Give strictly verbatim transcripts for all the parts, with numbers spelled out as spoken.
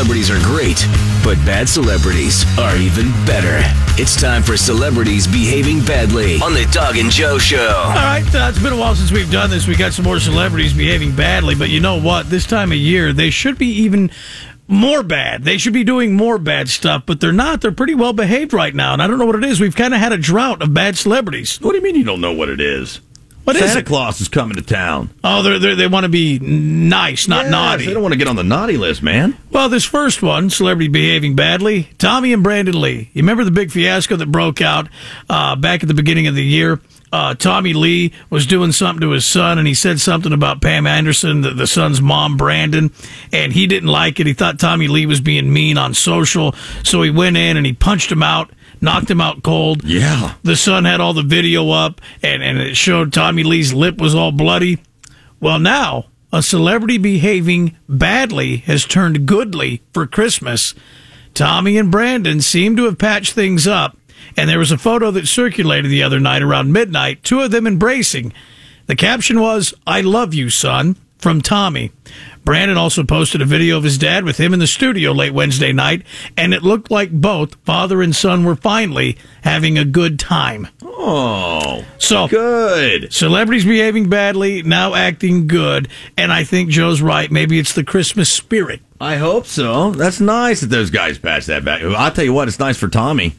celebrities are great, but bad celebrities are even better. It's time for Celebrities Behaving Badly on the Doug and Joe Show. All right, uh, it's been a while since we've done this. We got some more celebrities behaving badly, but you know what? This time of year, they should be even more bad. They should be doing more bad stuff, but they're not. They're pretty well behaved right now, and I don't know what it is. We've kind of had a drought of bad celebrities. What do you mean you don't know what it is? What Santa is it? Claus is coming to town. Oh, they're, they're, they want to be nice, not Yes, naughty. They don't want to get on the naughty list, man. Well, this first one, celebrity behaving badly, Tommy and Brandon Lee. You remember the big fiasco that broke out uh, back at the beginning of the year? Uh, Tommy Lee was doing something to his son, and he said something about Pam Anderson, the, the son's mom, Brandon, and he didn't like it. He thought Tommy Lee was being mean on social, so he went in and he punched him out, knocked him out cold. Yeah. The son had all the video up, and, and it showed Tommy Lee's lip was all bloody. Well, now, a celebrity behaving badly has turned goodly for Christmas. Tommy and Brandon seem to have patched things up, and there was a photo that circulated the other night around midnight, two of them embracing. The caption was, "I love you, son," from Tommy. Brandon also posted a video of his dad with him in the studio late Wednesday night, and it looked like both father and son were finally having a good time. Oh, so good. Celebrities behaving badly, now acting good, and I think Joe's right. Maybe it's the Christmas spirit. I hope so. That's nice that those guys patched that back. I'll tell you what, it's nice for Tommy.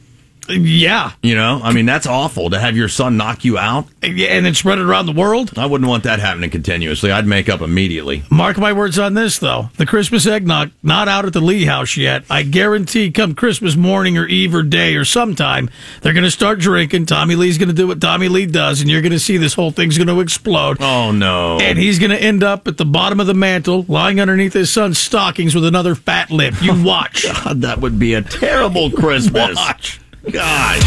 Yeah. You know, I mean, that's awful to have your son knock you out. Yeah, and then spread it around the world. I wouldn't want that happening continuously. I'd make up immediately. Mark my words on this, though. The Christmas eggnog, not out at the Lee house yet. I guarantee come Christmas morning or eve or day or sometime, they're going to start drinking. Tommy Lee's going to do what Tommy Lee does, and you're going to see this whole thing's going to explode. Oh, no. And he's going to end up at the bottom of the mantle, lying underneath his son's stockings with another fat lip. You watch. God, that would be a terrible Christmas. Watch. God.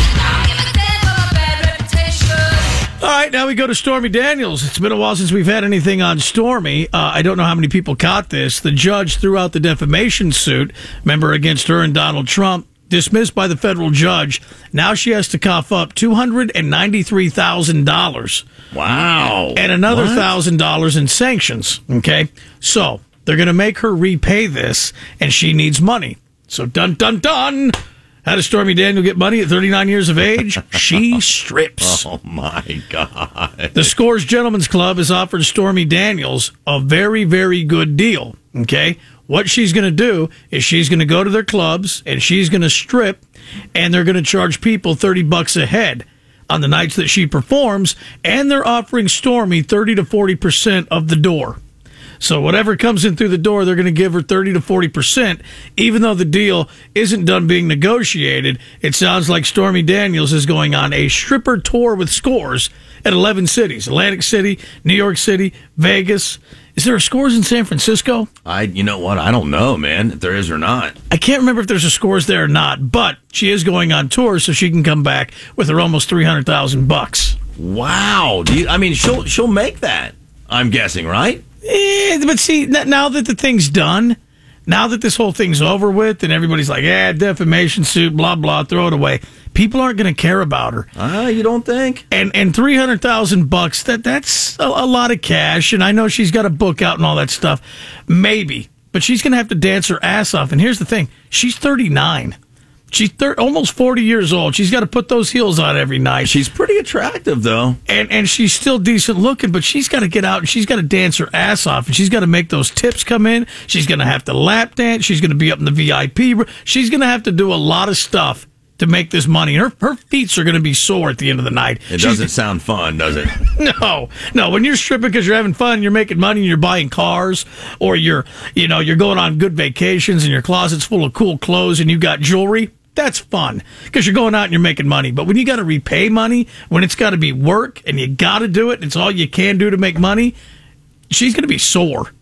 All right, now we go to Stormy Daniels. It's been a while since we've had anything on Stormy. Uh, I don't know how many people caught this. The judge threw out the defamation suit, remember, against her and Donald Trump, dismissed by the federal judge. Now she has to cough up two hundred ninety-three thousand dollars. Wow. And another What? one thousand dollars in sanctions. Okay? So they're going to make her repay this, and she needs money. So dun, dun, dun. How does Stormy Daniels get money at thirty-nine years of age? She strips. Oh, my God. The Scores Gentlemen's Club has offered Stormy Daniels a very, very good deal. Okay? What she's going to do is she's going to go to their clubs and she's going to strip, and they're going to charge people thirty bucks a head on the nights that she performs, and they're offering Stormy thirty to forty percent of the door. So whatever comes in through the door, they're going to give her thirty to forty percent, even though the deal isn't done being negotiated. It sounds like Stormy Daniels is going on a stripper tour with Scores at eleven cities. Atlantic City, New York City, Vegas. Is there a Scores in San Francisco? I, you know what? I don't know, man, if there is or not. I can't remember if there's a Scores there or not, but she is going on tour so she can come back with her almost three hundred thousand bucks. Wow. Do you, I mean, she'll she'll make that, I'm guessing, right? Eh, but see, n- now that the thing's done, now that this whole thing's over with, and everybody's like, "Yeah, defamation suit, blah blah, throw it away." People aren't going to care about her. Ah, uh, you don't think? And and three hundred thousand bucks, that that's a, a lot of cash. And I know she's got a book out and all that stuff, maybe, but she's going to have to dance her ass off. And here's the thing: she's thirty-nine. She's thir- almost forty years old. She's got to put those heels on every night. She's pretty attractive, though. And and she's still decent looking, but she's got to get out and she's got to dance her ass off. And she's got to make those tips come in. She's going to have to lap dance. She's going to be up in the V I P room. She's going to have to do a lot of stuff to make this money. Her her feet are going to be sore at the end of the night. It She's- doesn't sound fun, does it? No, no. When you're stripping because you're having fun, you're making money, and you're buying cars, or you're, you know, you're going on good vacations, and your closet's full of cool clothes, and you got jewelry. That's fun because you're going out and you're making money. But when you got to repay money, when it's got to be work, and you got to do it, and it's all you can do to make money, she's going to be sore.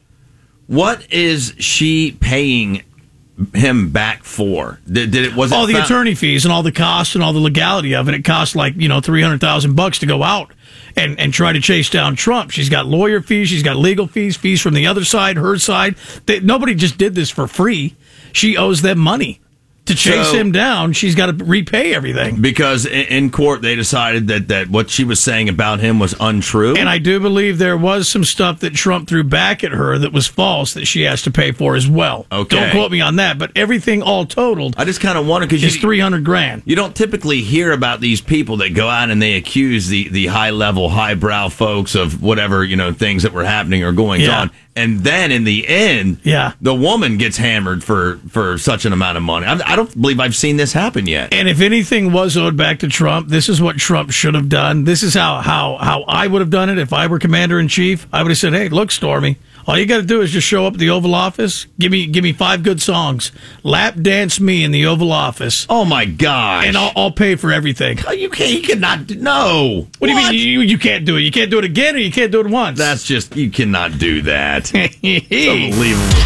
What is she paying him back for? Did, did it was it all the found- attorney fees and all the costs and all the legality of it? It costs like, you know, three hundred thousand bucks to go out and and try to chase down Trump. She's got lawyer fees, she's got legal fees, fees from the other side, her side. They, nobody just did this for free. She owes them money to chase So- him down, she's got to repay everything. Because in, in court, they decided that, that what she was saying about him was untrue. And I do believe there was some stuff that Trump threw back at her that was false that she has to pay for as well. Okay. Don't quote me on that, but everything all totaled I just kind of wonder because is you, three hundred grand. you don't typically hear about these people that go out and they accuse the, the high level, highbrow folks of whatever, you know, things that were happening or going Yeah. on. And then in the end, Yeah. the woman gets hammered for, for such an amount of money. I, I don't believe I've seen this happen yet. And if anything was owed back to Trump, this is what Trump should have done. This is how, how, how I would have done it if I were commander in chief. I would have said, hey, look, Stormy, all you got to do is just show up at the Oval Office. Give me give me five good songs. Lap dance me in the Oval Office. Oh, my gosh. And I'll, I'll pay for everything. You can't, you cannot, no. What, do you mean you, you can't do it? You can't do it again or you can't do it once? That's just, you cannot do that. All Unbelievable.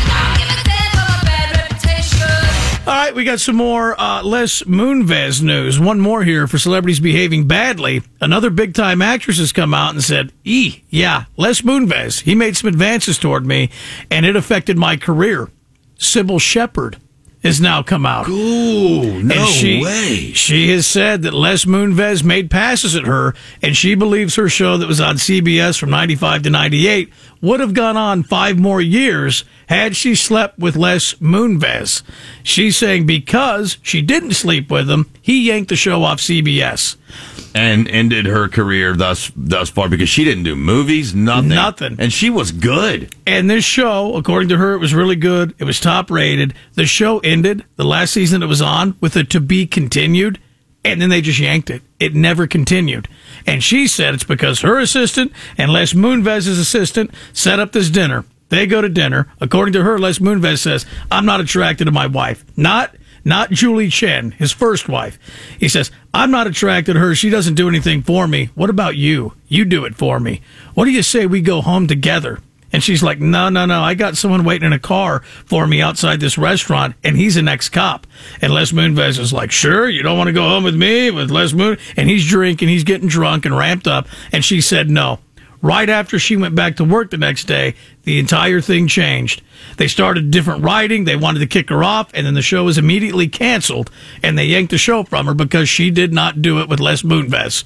right, we got some more uh, Les Moonves news. One more here for celebrities behaving badly. Another big-time actress has come out and said, "E, yeah, Les Moonves, he made some advances toward me, and it affected my career." Sybil Shepherd has now come out. Ooh, no And she, way. She has said that Les Moonves made passes at her, and she believes her show that was on C B S from ninety-five to ninety-eight would have gone on five more years had she slept with Les Moonves. She's saying because she didn't sleep with him, he yanked the show off C B S. And ended her career thus thus far because she didn't do movies, nothing. Nothing. And she was good. And this show, according to her, it was really good. It was top rated. The show ended, the last season it was on, with a to be continued, and then they just yanked it. It never continued. And she said it's because her assistant and Les Moonves' assistant set up this dinner. They go to dinner. According to her, Les Moonves says, I'm not attracted to my wife. Not Not Julie Chen, his first wife. He says, I'm not attracted to her. She doesn't do anything for me. What about you? You do it for me. What do you say we go home together? And she's like, no, no, no. I got someone waiting in a car for me outside this restaurant, and he's an ex-cop. And Les Moonves is like, sure, you don't want to go home with me, with Les Moon? And he's drinking, he's getting drunk and ramped up. And she said no. Right after she went back to work the next day, the entire thing changed. They started different writing. They wanted to kick her off, and then the show was immediately canceled, and they yanked the show from her because she did not do it with Les Moonves.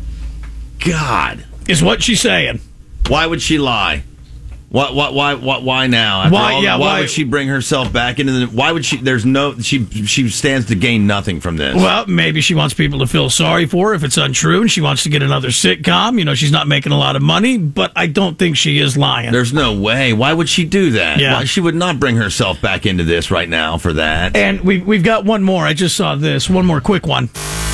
God. Is what she's saying. Why would she lie? Why, why, why, why, why now? After Why- all, yeah, why, why- would she bring herself back into the... Why would she... There's no... She she stands to gain nothing from this. Well, maybe she wants people to feel sorry for her if it's untrue, and she wants to get another sitcom. You know, she's not making a lot of money, but I don't think she is lying. There's no way. Why would she do that? Yeah. Why, she would not bring herself back into this right now for that. And we, we've got one more. I just saw this. One more quick one.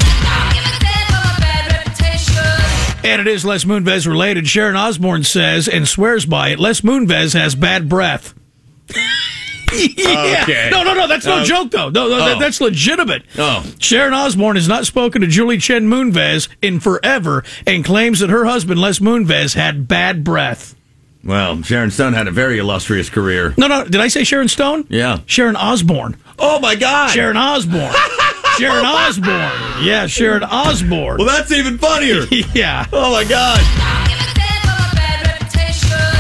And it is Les Moonves related. Sharon Osbourne says and swears by it, Les Moonves has bad breath. Yeah. Okay. No, no, no. That's no Uh, joke, though. No, no, that, oh. that's legitimate. Oh. Sharon Osbourne has not spoken to Julie Chen Moonves in forever and claims that her husband, Les Moonves, had bad breath. Well, Sharon Stone had a very illustrious career. No, no. Did I say Sharon Stone? Yeah. Sharon Osbourne. Oh, my God. Sharon Osbourne. Sharon Osbourne. Yeah, Sharon Osbourne. Well, that's even funnier. Yeah. Oh, my God.